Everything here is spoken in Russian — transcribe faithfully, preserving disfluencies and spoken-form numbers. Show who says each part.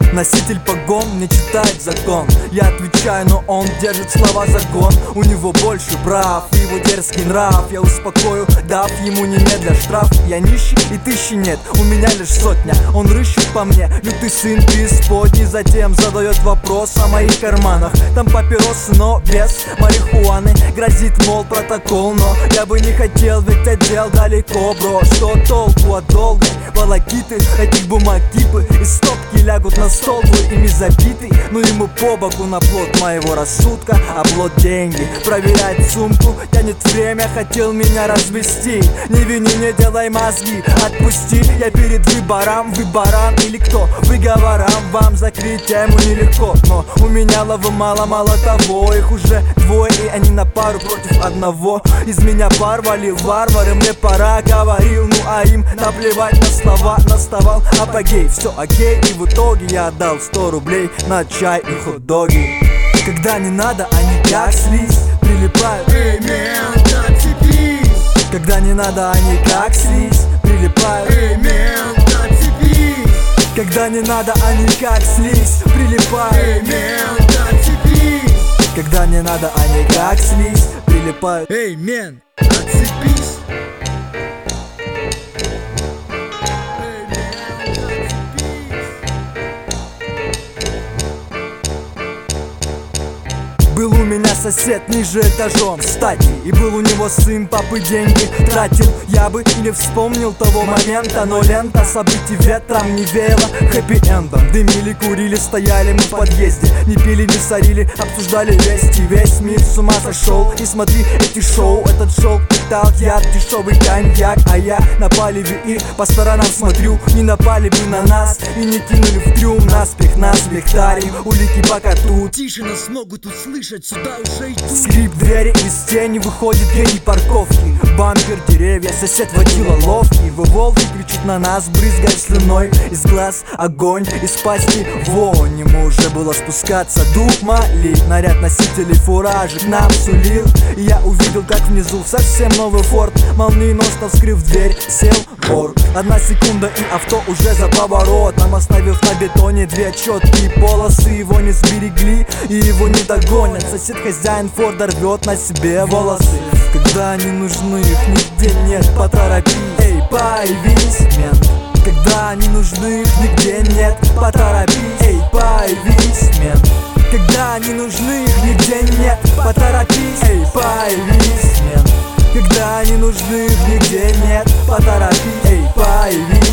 Speaker 1: Носитель погон не читает закон. Я отвечаю, но он держит слова закон. У него больше прав, его дерзкий нрав я успокою, дав ему немедля штраф. Я нищий и тысячи нет, у меня лишь сотня. Он рыщет по мне, лютый сын преисподней. Затем задает вопрос о моих карманах. Там папиросы, но без марихуаны. Грозит, мол, протокол, но я бы не хотел, ведь отдел далеко, бро. Что толку от долгой волокиты этих бумаг кипы? Из стопки лягут на стол, твой ими забитый. Ну ему по боку на плод моего рассудка, а плод деньги. Проверять сумку, тянет время, хотел меня развести. Не вини, не делай мозги, отпусти. Я перед выбором, выбором или кто? Выговорам вам закрыть тему нелегко. Но у меня лавы мало, мало того. Их уже двое, и они на пару против одного. Из меня пар валил варвары, мне пора, говорил. Ну а им наплевать на слова, наставал апогей. Все окей, и в итоге я отдал сто рублей на чай и хот-доги. Когда не надо, они как слизь прилипают.
Speaker 2: Эй, мент, отцепись!
Speaker 1: Когда не надо, они как слизь прилипают.
Speaker 2: Эй, мент, отцепись!
Speaker 1: Когда не надо, они как слизь прилипают.
Speaker 2: Эй, мент, отцепись!
Speaker 1: Когда не надо, они как слизь прилипают.
Speaker 2: Эй, мент, отцепись!
Speaker 1: Был у меня сосед ниже этажом, кстати, и был у него сын, папы деньги тратил. Я бы не вспомнил того момента, но лента событий ветром не веяла хэппи-эндом. Дымили, курили, стояли мы в подъезде, не пили, не сорили, обсуждали вести. Весь мир с ума сошел, и смотри эти шоу. Этот шоу питал яд, дешевый коньяк, а я на палеве и по сторонам смотрю. Не напали бы на нас и не кинули в трюм наспех, наспех тарим, улики пока тут.
Speaker 2: Тише, нас могут услышать, сюда уже идут.
Speaker 1: Скрип двери, из тени выходит гений парковки. Бампер, деревья, сосед водила ловкий. В Волге кричит на нас, брызгая слюной. Из глаз огонь, из пасти вонь. Ему уже было спускаться, дух молит. Наряд носителей фуражек нам сулил. И я увидел, как внизу совсем новый форт. Молниеносно вскрыв дверь, сел вор. Одна секунда и авто уже за поворотом, оставив на бетоне две четкие полосы. Его не сберегли и его не догонят. Сосед хозяин Форда рвет на себе волосы. Когда они нужны, их нигде нет, поторопись. Эй, появись, мент. Когда они нужны, их нигде нет, поторопись. Эй, появись, мент. Когда они нужны, их нигде нет, поторопись. Эй, появись, мент. Когда они нужны, их нигде нет, поторопись. Эй, появись.